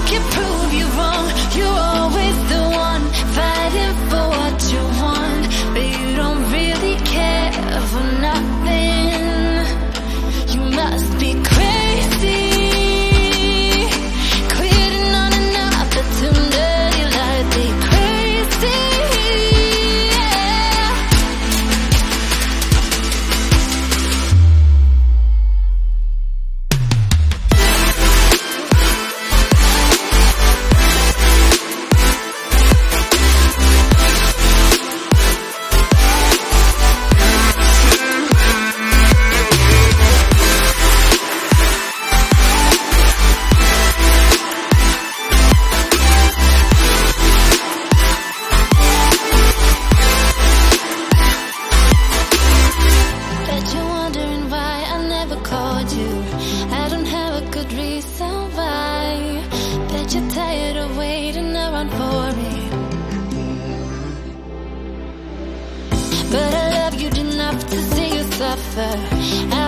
can prove you wrong. You're always the one fighting for what you want, but you don't really care for nothing. You must be crazy, quitting on an opportunity like the crazy. But I love you enough to see you suffer.